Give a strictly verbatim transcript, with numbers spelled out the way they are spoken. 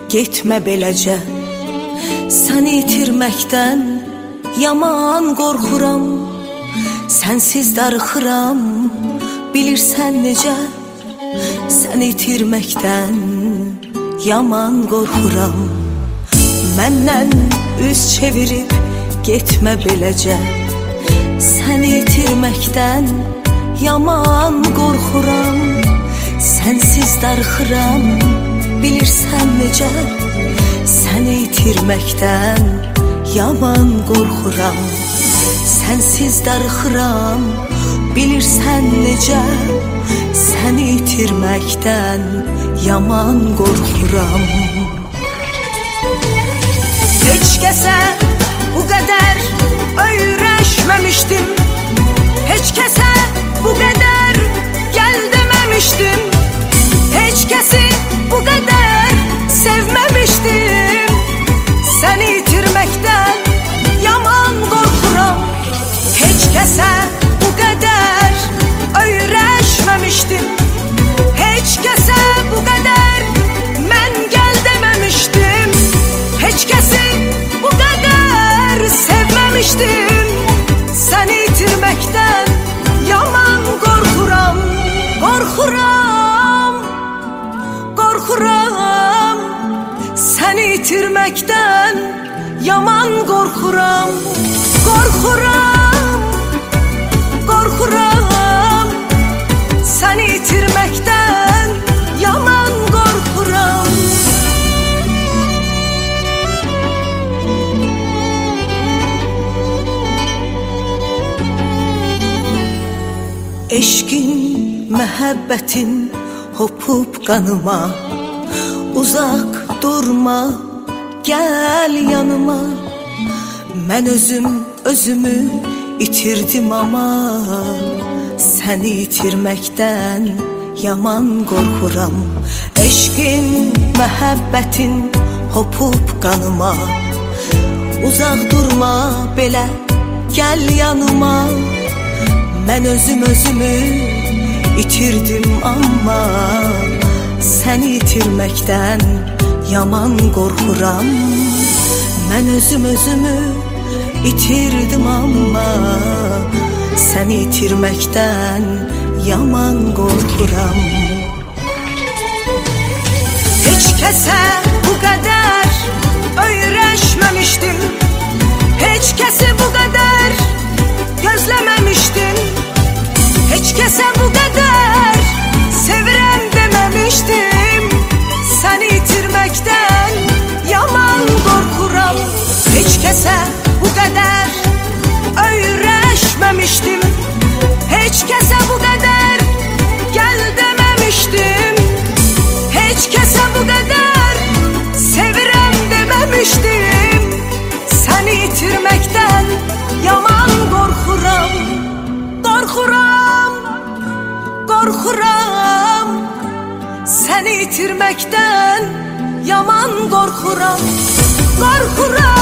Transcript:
getmə beləcə. Səni itirməkdən yaman qorxuram. Sənsiz darıxıram, bilirsən necə. Səni itirməkdən yaman qorxuram. Məndən üz çevirib getmə beləcə. Səni itirməkdən yaman qorxuram. Sənsiz darıxıram, bilirsən necə. Səni itirməkdən yaman qorxuram. Sənsiz darıxıram, bilirsən necə. Səni itirməkdən yaman qorxuram. Heç kəsə bu qədər öyrəşməmişdim. Heç kəsə bu qədər gəl deməmişdim. Heç kəsi bu qədər sevməmişdim. Səni itirməkdən yaman qorxuram. Heç kəsə bu qədər öyrəşməmişdim. Heç kəsə bu qədər mən gəl deməmişdim. Heç kəsi bu qədər sevməmişdim. Səni itirməkdən yaman qorxuram. Qorxuram, qorxuram. Səni itirməkdən yaman qorxuram. Qorxuram, qorxuram. Səni itirməkdən yaman qorxuram. Eşqin, məhəbbətin hopub qanıma. Uzaq durma, gəl yanıma. Mən özüm özümü itirdim ama. Səni itirməkdən yaman qorxuram. Eşqin, məhəbbətin hopub qanıma. Uzaq durma belə, gəl yanıma. Mən özüm özümü itirdim amma. Səni itirməkdən yaman qorxuram. Mən özüm özümü itirdim amma. Səni itirməkdən yaman qorxuram. Heç kəsə bu qədər öyrəşməmişdim. Heç kəsi bu qədər gözləməmişdim. Heç kəsə bu qədər sevirəm deməmişdim. Səni itirməkdən yaman qorxuram. Heç kəsə bu qədər öyrəşməmişdim. Heç kəsə bu qədər gəl deməmişdim. Heç kəsə bu qədər sevirəm deməmişdim. Səni itirməkdən yaman qorxuram. Qorxuram, qorxuram. Səni itirməkdən yaman qorxuram. Qorxuram.